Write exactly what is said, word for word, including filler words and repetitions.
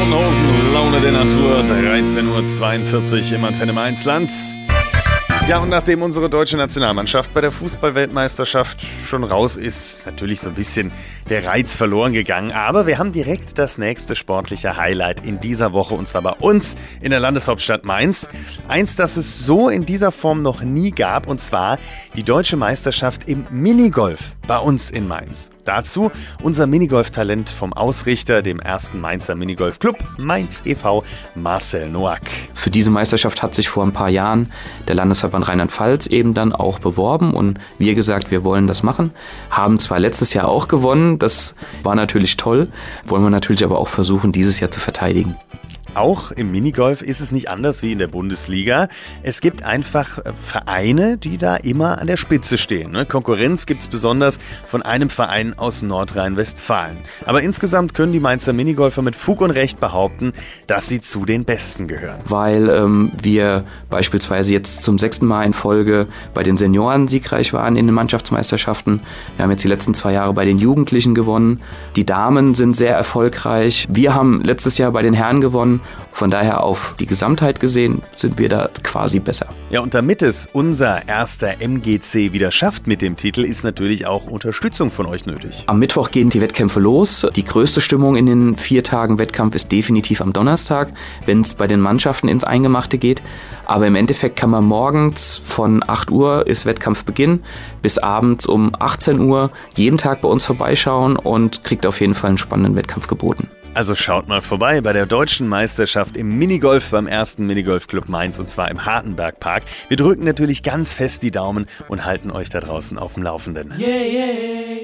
Toten Hosen, Laune der Natur, dreizehn Uhr zweiundvierzig im Antenne Mainz Land. Ja, und nachdem unsere deutsche Nationalmannschaft bei der Fußball-Weltmeisterschaft schon raus ist, ist natürlich so ein bisschen der Reiz verloren gegangen. Aber wir haben direkt das nächste sportliche Highlight in dieser Woche, und zwar bei uns in der Landeshauptstadt Mainz. Eins, das es so in dieser Form noch nie gab, und zwar die deutsche Meisterschaft im Minigolf bei uns in Mainz. Dazu unser Minigolf-Talent vom Ausrichter, dem ersten Mainzer Minigolf-Club, Mainz e V, Marcel Noack. Für diese Meisterschaft hat sich vor ein paar Jahren der Landesverband Rheinland-Pfalz eben dann auch beworben und wir gesagt, wir wollen das machen. Haben zwar letztes Jahr auch gewonnen, das war natürlich toll, wollen wir natürlich aber auch versuchen, dieses Jahr zu verteidigen. Auch im Minigolf ist es nicht anders wie in der Bundesliga. Es gibt einfach Vereine, die da immer an der Spitze stehen. Konkurrenz gibt es besonders von einem Verein aus Nordrhein-Westfalen. Aber insgesamt können die Mainzer Minigolfer mit Fug und Recht behaupten, dass sie zu den Besten gehören. Weil ähm, wir beispielsweise jetzt zum sechsten Mal in Folge bei den Senioren siegreich waren in den Mannschaftsmeisterschaften. Wir haben jetzt die letzten zwei Jahre bei den Jugendlichen gewonnen. Die Damen sind sehr erfolgreich. Wir haben letztes Jahr bei den Herren gewonnen. Von daher auf die Gesamtheit gesehen sind wir da quasi besser. Ja, und damit es unser erster M G C wieder schafft mit dem Titel, ist natürlich auch Unterstützung von euch nötig. Am Mittwoch gehen die Wettkämpfe los. Die größte Stimmung in den vier Tagen Wettkampf ist definitiv am Donnerstag, wenn es bei den Mannschaften ins Eingemachte geht. Aber im Endeffekt kann man morgens von acht Uhr ist Wettkampfbeginn bis abends um achtzehn Uhr jeden Tag bei uns vorbeischauen und kriegt auf jeden Fall einen spannenden Wettkampf geboten. Also schaut mal vorbei bei der deutschen Meisterschaft im Minigolf beim ersten Minigolf-Club Mainz, und zwar im Hartenbergpark. Wir drücken natürlich ganz fest die Daumen und halten euch da draußen auf dem Laufenden. Yeah, yeah.